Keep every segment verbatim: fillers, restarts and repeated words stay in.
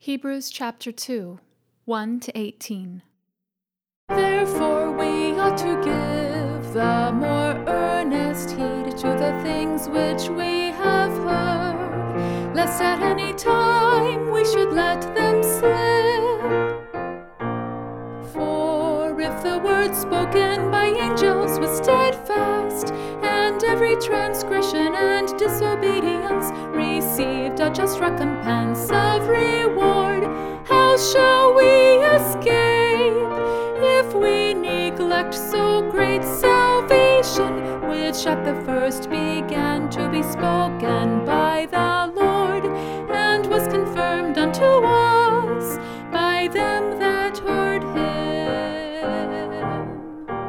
Hebrews chapter two, one to eighteen. Therefore we ought to give the more earnest heed to the things which we have heard, lest at any time we should let them slip. For if the word spoken by angels was steadfast, and every transgression and disobedience received a just recompense of reward, how shall we escape if we neglect so great salvation, which at the first began to be spoken by the Lord, and was confirmed unto us by them that heard him?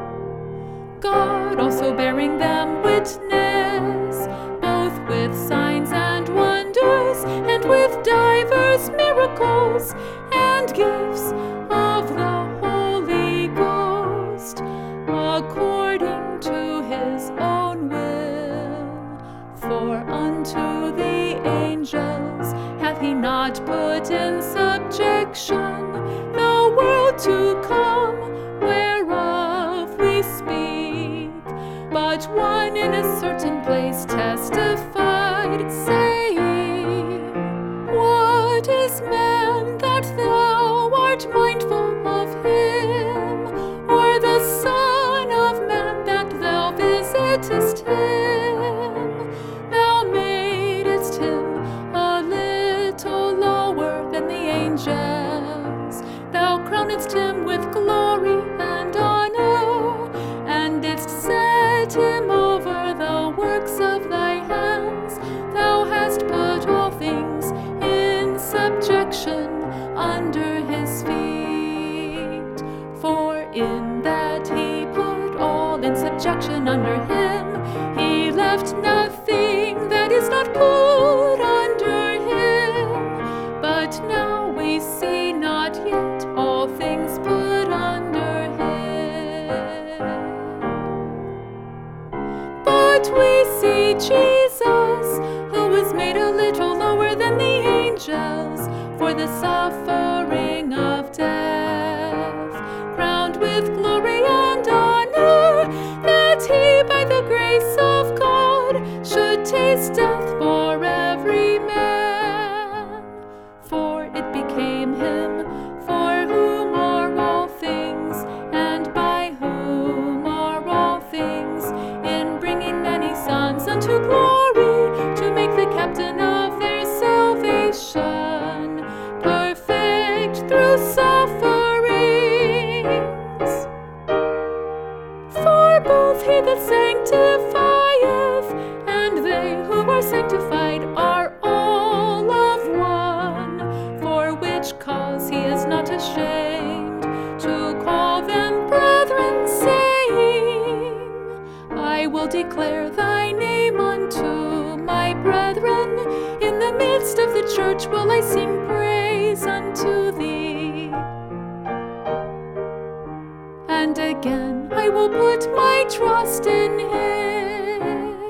God also bearing them witness, both with signs and wonders, and with divers miracles and gifts of the Holy Ghost, according to his own will. For unto the angels hath he not put in subjection the world to come, whereof we speak. But one in a certain place testified, saying, What is man that thou art mindful of him, or the Son of man that thou visitest him? Thou madest him a little lower than the angels. Thou crownedst him with glory and honor, and didst set him over the works of thy hands. Thou hast put all things in subjection under his feet. For in that he put all in subjection under him, he left nothing that is not put under him. But now we see not yet all things put under him. But we see Jesus, who was made a little lower than the angels, for the suffering of death, crowned with glory and honor, that he by the grace of God should taste death for every man. For it became him, for whom are all things, and by whom are all things, in bringing many sons unto glory, to make the captain of their salvation perfect through sufferings. For both he that sanctifieth and they who are sanctified are all of one, for which cause he is not ashamed to call them brethren, saying, I will declare thy name unto my brethren. In the midst of the church will I sing praise unto thee. And again I will put my trust in him.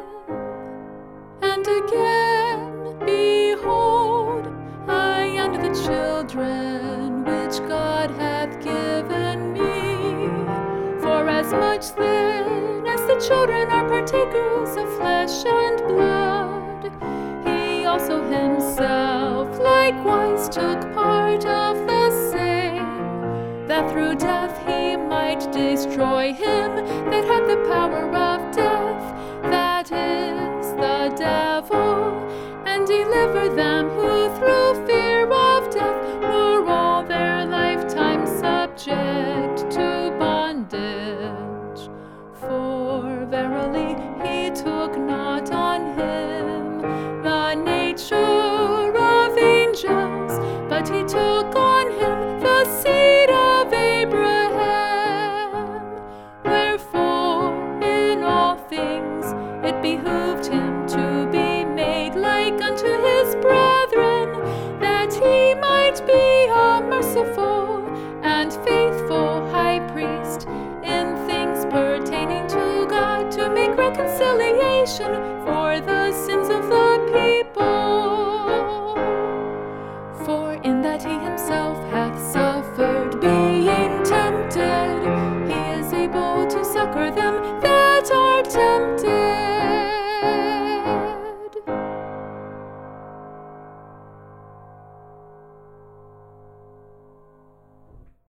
And again, behold, I and the children which God hath given me. For as much then as the children are partakers of flesh and blood, he also himself likewise took part of the same, that through death he might destroy him that had the power of death, that is, the devil, and deliver them who through fear of death were all their lifetime subject to bondage. For verily he took not on him the nature of angels, but he took on him the seed of Abraham. Wherefore in all things it behooved him to be made like unto his brethren, that he might be a merciful and faithful high priest in things pertaining to God, to make reconciliation for the sins of the people. For in that he